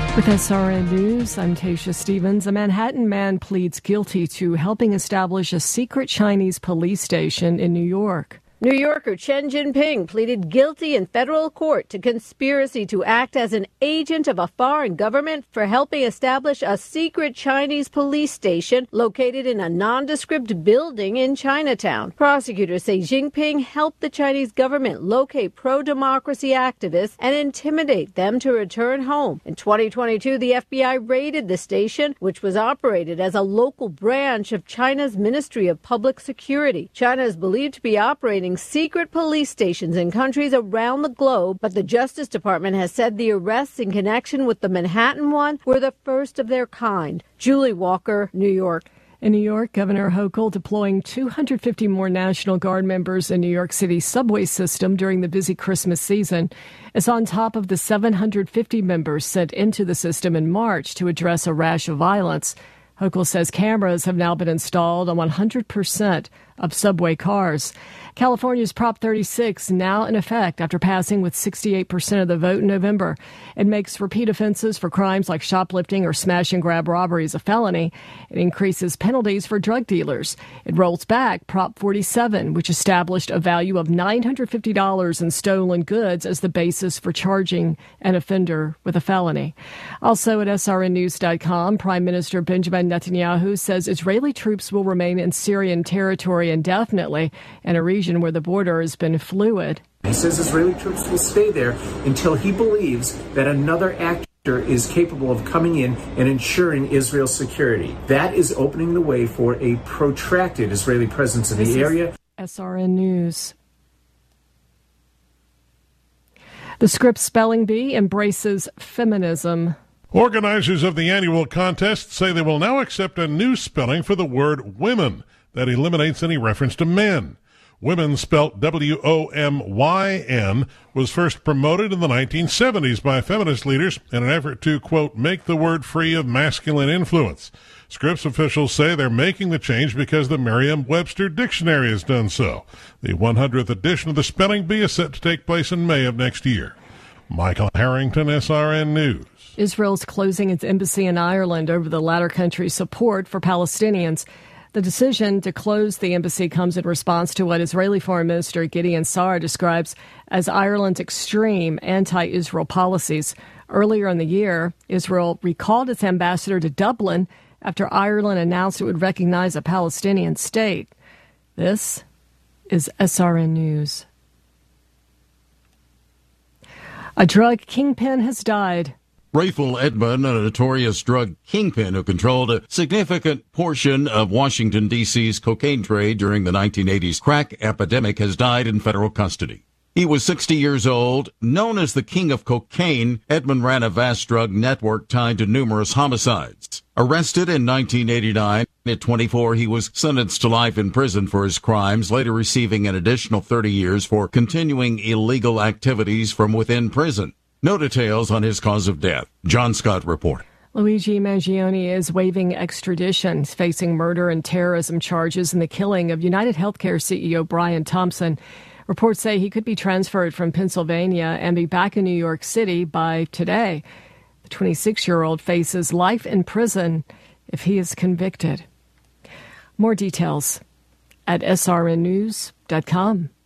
With SRN News, I'm Tasha Stevens. A Manhattan man pleads guilty to helping establish a secret Chinese police station in New York. New Yorker Chen Jinping pleaded guilty in federal court to conspiracy to act as an agent of a foreign government for helping establish a secret Chinese police station located in a nondescript building in Chinatown. Prosecutors say Jinping helped the Chinese government locate pro-democracy activists and intimidate them to return home. In 2022, the FBI raided the station, which was operated as a local branch of China's Ministry of Public Security. China is believed to be operating secret police stations in countries around the globe, but the Justice Department has said the arrests in connection with the Manhattan one were the first of their kind. Julie Walker, New York. In New York, Governor Hochul deploying 250 more National Guard members in New York City's subway system during the busy Christmas season is on top of the 750 members sent into the system in March to address a rash of violence. Hochul says cameras have now been installed on 100% of subway cars. California's Prop 36 now in effect after passing with 68% of the vote in November. It makes repeat offenses for crimes like shoplifting or smash and grab robberies a felony. It increases penalties for drug dealers. It rolls back Prop 47, which established a value of $950 in stolen goods as the basis for charging an offender with a felony. Also at srnnews.com, Prime Minister Benjamin Netanyahu says Israeli troops will remain in Syrian territory indefinitely in a region where the border has been fluid. He says Israeli troops will stay there until he believes that another actor is capable of coming in and ensuring Israel's security. That is opening the way for a protracted Israeli presence in the area. SRN News. The Scripps Spelling Bee embraces feminism. Organizers of the annual contest say they will now accept a new spelling for the word women that eliminates any reference to men. Women, spelt W-O-M-Y-N, was first promoted in the 1970s by feminist leaders in an effort to, quote, make the word free of masculine influence. Scripps officials say they're making the change because the Merriam-Webster Dictionary has done so. The 100th edition of the Spelling Bee is set to take place in May of next year. Michael Harrington, SRN News. Israel's closing its embassy in Ireland over the latter country's support for Palestinians. The decision to close the embassy comes in response to what Israeli Foreign Minister Gideon Sa'ar describes as Ireland's extreme anti-Israel policies. Earlier in the year, Israel recalled its ambassador to Dublin after Ireland announced it would recognize a Palestinian state. This is SRN News. A drug kingpin has died. Rayful Edmond, a notorious drug kingpin who controlled a significant portion of Washington, D.C.'s cocaine trade during the 1980s crack epidemic, has died in federal custody. He was 60 years old. Known as the King of Cocaine, Edmond ran a vast drug network tied to numerous homicides. Arrested in 1989, at 24, he was sentenced to life in prison for his crimes, later receiving an additional 30 years for continuing illegal activities from within prison. No details on his cause of death. John Scott report. Luigi Mangione is waiving extradition, facing murder and terrorism charges in the killing of United Healthcare CEO Brian Thompson. Reports say he could be transferred from Pennsylvania and be back in New York City by today. The 26-year-old faces life in prison if he is convicted. More details at srnnews.com.